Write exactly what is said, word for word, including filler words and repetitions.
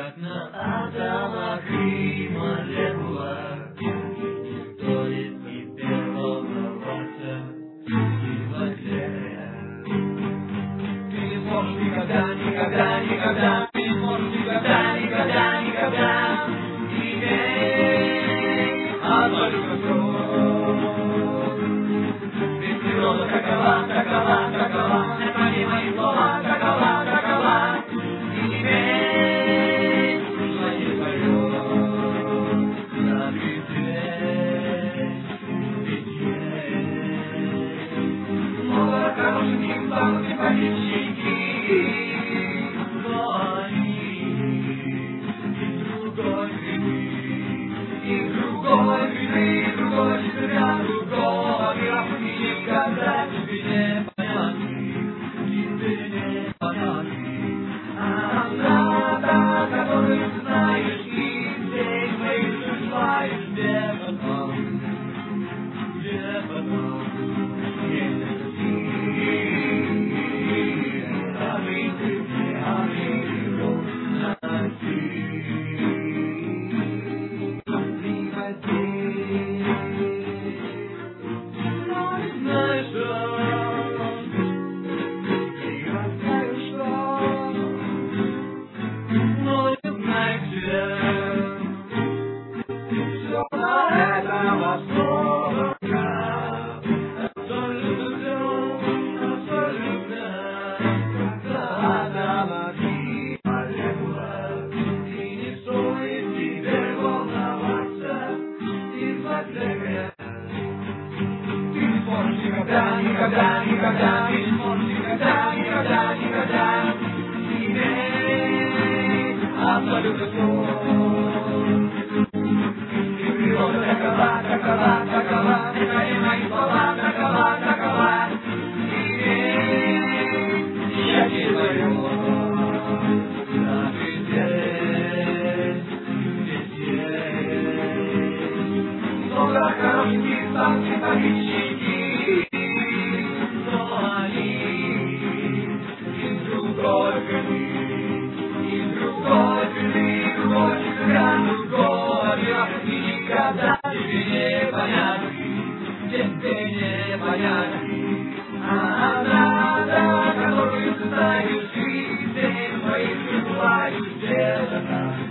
как на атомах и молекулах. Стоит теперь волноваться и во гле. Ты не сможешь никогда, никогда, никогда, ты не сможешь никогда, никогда, никогда иметь одно только кровь. Ведь природа такова, такова, такова, это не мои слова, такова, такова, и иметь свои свое на беде, беде. Много хорошеньких, славных политики. Другой вины, другой себя, другого мира никогда тебе не понятны, тебе не понятны. А правда, которую ты знаешь, и день моих желаешь, где потом, где потом, если ты, а мы ты, а мы на ты. Никогда, никогда, никогда, ты не сможешь никогда, никогда, никогда иметь абсолютно все. И природа такова, такова, такова, это не мои слова, такова, такова, иметь счастье твое на везде, везде. Много хорошеньких, самых политики. Никогда тебе не понятны, тебе не понятны. А правда, которую ты знаешь, и день моих желаешь, где-то там.